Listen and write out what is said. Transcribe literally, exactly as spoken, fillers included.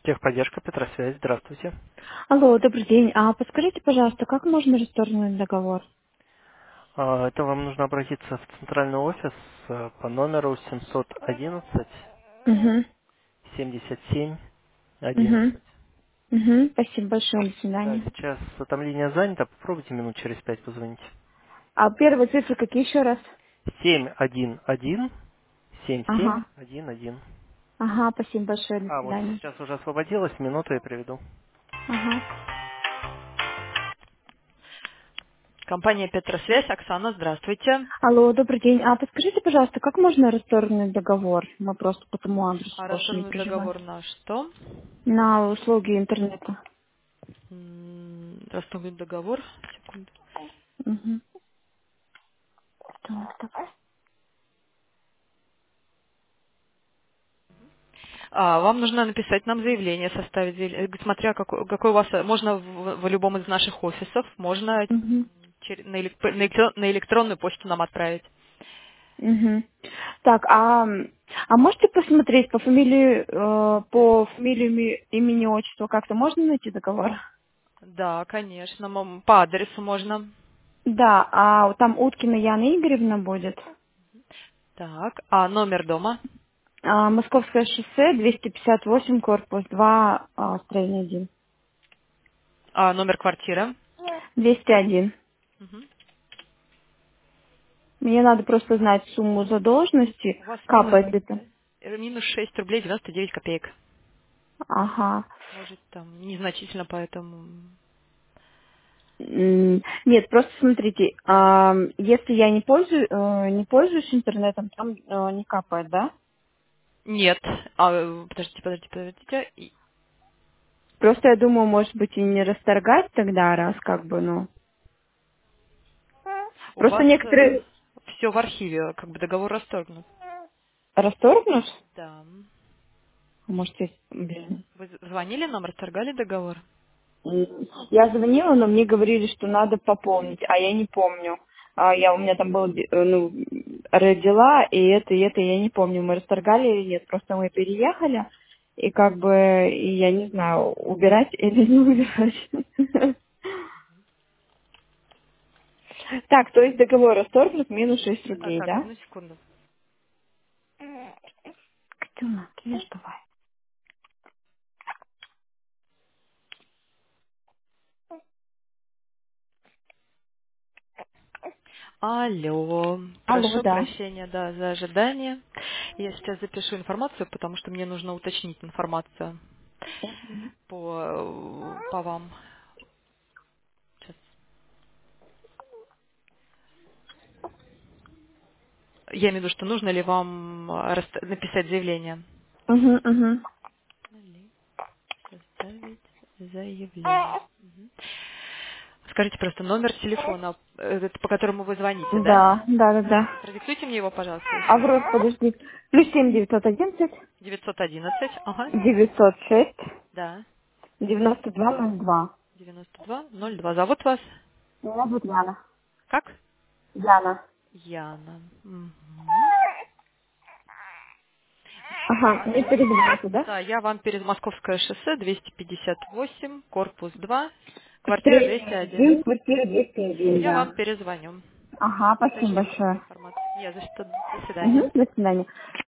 Техподдержка, Петросвязь, здравствуйте. Алло, добрый день. А подскажите, пожалуйста, как можно расторгнуть договор? А, Это вам нужно обратиться в центральный офис э, по номеру семьсот одиннадцать Угу. семьдесят семь Угу. одиннадцать. Угу. Спасибо большое. До Да, свидания. сейчас э, там линия занята, попробуйте минут через пять позвонить. А первые цифры какие еще раз? семь один один семь семь Ага. один один. Ага, спасибо большое. До А, вот свидания. сейчас уже освободилась, минуту я приведу. Ага. Компания Петросвязь. Оксана, здравствуйте. Алло, добрый день. А подскажите, пожалуйста, как можно расторгнуть договор? Мы просто по тому адресу А больше не расторгнуть проживаем. договор на что? На услуги интернета. М, Расторгнуть договор. Секунду. Угу. Так, так. А, вам нужно написать нам заявление, составить заявление. Э, Смотря какой, какой у вас, э, можно в, в любом из наших офисов, можно Угу. чер- на, элек- на электро- на электронную почту нам отправить. Угу. Так, а, а можете посмотреть по фамилии, э, по фамилии, ми- имени, отчеству как-то можно найти договор? Да, конечно. мам, По адресу можно. Да, а там Уткина Яна Игоревна будет. Так, а номер дома? А, Московское шоссе, двести пятьдесят восемь, корпус два, а, строение один. А номер квартиры? двести один. Мгм. Мне надо просто знать сумму задолженности, У вас минус, капает ли там. э, минус шесть рублей девяносто девять копеек. Ага. Может, там незначительно, поэтому... М, Нет, просто смотрите, а, если я не пользуюсь, не пользуюсь интернетом, там э, не капает, да? Нет. А, э, подождите, подождите, подождите. И Просто я думаю, может быть, и не расторгать тогда, раз как бы, ну. У Просто вас некоторые все в архиве, как бы договор расторгнут. расторгнут. Да. А может, я, блин. Вы звонили нам, расторгали договор? М, Я звонила, но мне говорили, что надо пополнить, а я не помню. А я у меня там был, э, ну, родила, и это, и это, я не помню, мы расторгали или нет. Просто мы переехали, и как бы, и я не знаю, убирать или не убирать. Так, то есть договор расторгнут, минус шесть А, рублей, так, да? одну секунду. Катюна, ешь давай. Алло. Алло, Прошу да. прощения, да, за ожидание. Я сейчас запишу информацию, потому что мне нужно уточнить информацию по, по вам. Сейчас. Я имею в виду, что нужно ли вам э, раст- написать заявление. Угу, угу. Ли составить заявление. Мгм. Скажите просто номер телефона, э, это по которому вы звоните, да? Да, да, да, да. Продиктуйте мне его, пожалуйста, еще раз. Аврос, подожди. Плюс семь девятьсот одиннадцать девятьсот одиннадцать, ага, девятьсот шесть да, девяносто два ноль два. девяносто два ноль два. Зовут вас? Меня зовут Яна. Как? Яна. Яна. Мгм. Ага, мне перезвоните, да? Да, я вам перед Московское шоссе двести пятьдесят восемь, корпус два, квартира двести Строение один. один, квартира двести один, Я вам да. перезвоню. Ага, спасибо Уточним большое. информацию. Не за что. До свидания. Угу, до свидания.